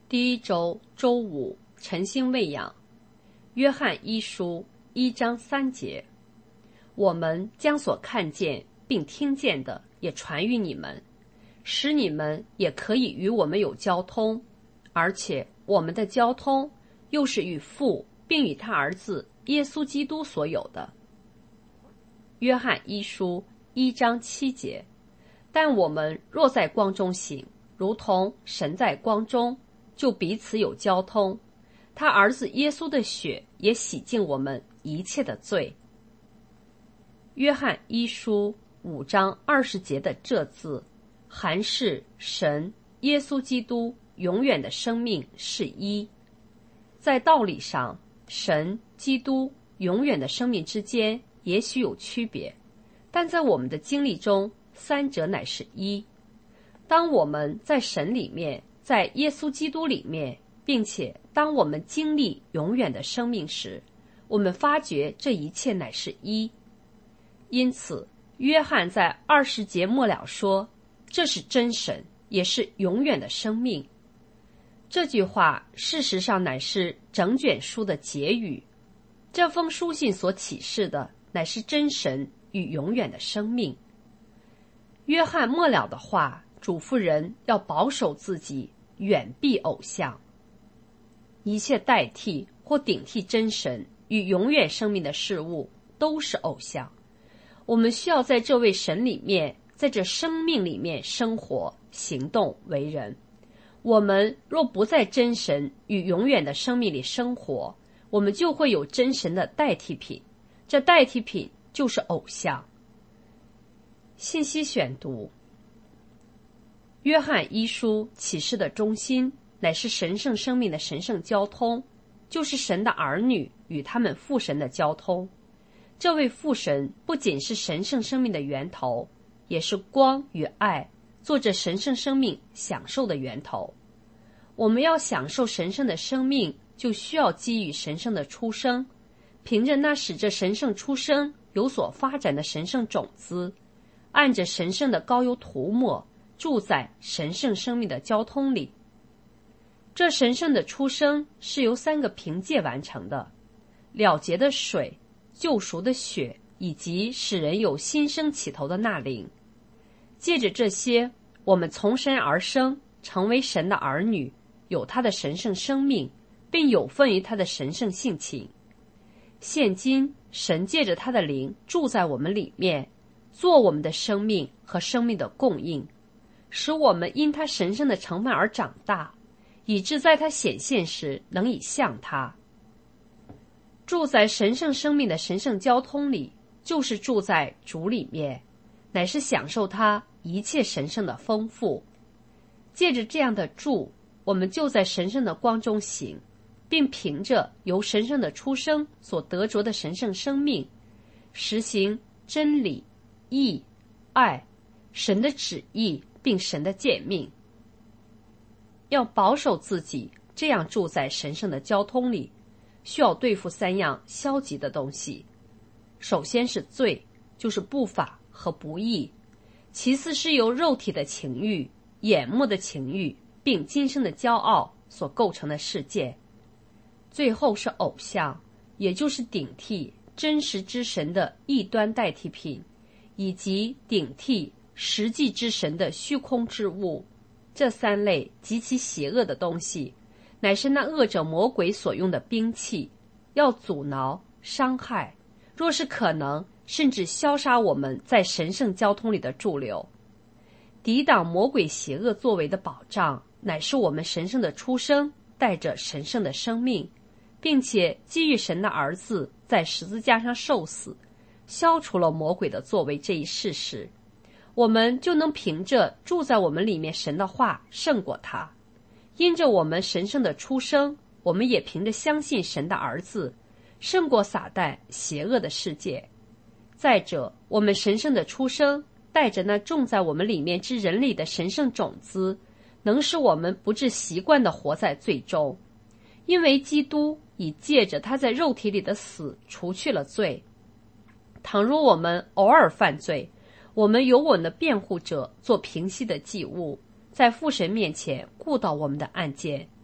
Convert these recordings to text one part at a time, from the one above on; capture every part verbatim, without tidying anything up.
第一周周五，晨星喂养。约翰一书一章三节，我们将所看见并听见的也传于你们，使你们也可以与我们有交通，而且我们的交通又是与父并与他儿子耶稣基督所有的。约翰一书一章七节，但我们若在光中行，如同神在光中，就彼此有交通，他儿子耶稣的血也洗净我们一切的罪。约翰一书五章二十节的这字，含是神耶稣基督永远的生命是一。在道理上，神基督永远的生命之间也许有区别，但在我们的经历中，三者乃是一。当我们在神里面，在耶稣基督里面，并且当我们经历永远的生命时，我们发觉这一切乃是一。因此，约翰在二十节末了说，这是真神，也是永远的生命。这句话事实上乃是整卷书的结语。这封书信所启示的乃是真神与永远的生命。约翰末了的话嘱咐人要保守自己，远避偶像。一切代替或顶替真神与永远生命的事物都是偶像。我们需要在这位神里面，在这生命里面生活、行动、为人。我们若不在真神与永远的生命里生活，我们就会有真神的代替品，这代替品就是偶像。信息选读：约翰一书启示的中心乃是神圣生命的神圣交通，就是神的儿女与他们父神的交通。这位父神不仅是神圣生命的源头，也是光与爱做着神圣生命享受的源头。我们要享受神圣的生命，就需要基于神圣的出生，凭着那使这神圣出生有所发展的神圣种子，按着神圣的膏油涂抹，住在神圣生命的交通里。这神圣的出生是由三个凭借完成的：了结的水、救赎的血，以及使人有新生起头的那灵。借着这些，我们从神而生，成为神的儿女，有他的神圣生命，并有份于他的神圣性情。现今神借着他的灵住在我们里面，做我们的生命和生命的供应，使我们因他神圣的成分而长大，以致在他显现时能以像他。住在神圣生命的神圣交通里，就是住在主里面，乃是享受他一切神圣的丰富。借着这样的住，我们就在神圣的光中行，并凭着由神圣的出生所得着的神圣生命，实行真理、义、爱、神的旨意并神的诫命。要保守自己这样住在神圣的交通里，需要对付三样消极的东西。首先是罪，就是不法和不义；其次是由肉体的情欲、眼目的情欲并今生的骄傲所构成的世界；最后是偶像，也就是顶替真实之神的异端代替品，以及顶替实际之神的虚空之物。这三类极其邪恶的东西，乃是那恶者魔鬼所用的兵器，要阻挠、伤害，若是可能，甚至消杀我们在神圣交通里的驻留。抵挡魔鬼邪恶作为的保障，乃是我们神圣的出生带着神圣的生命，并且基于神的儿子在十字架上受死，消除了魔鬼的作为这一事实，我们就能凭着住在我们里面神的话胜过他。因着我们神圣的出生，我们也凭着相信神的儿子，胜过撒旦邪恶的世界。再者，我们神圣的出生带着那种在我们里面之人里的神圣种子，能使我们不致习惯地活在罪中。因为基督已借着他在肉体里的死除去了罪。倘若我们偶尔犯罪，我们有我们的辩护者做平息的祭物，在父神面前顾到我们的案件。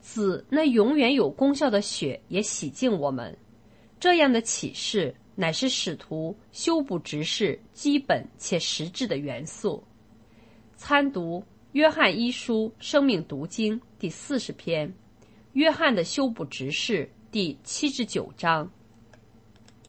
子那永远有功效的血也洗净我们。这样的启示乃是使徒修补执事基本且实质的元素。参读约翰一书生命读经第四十篇，约翰的修补执事第七至九章。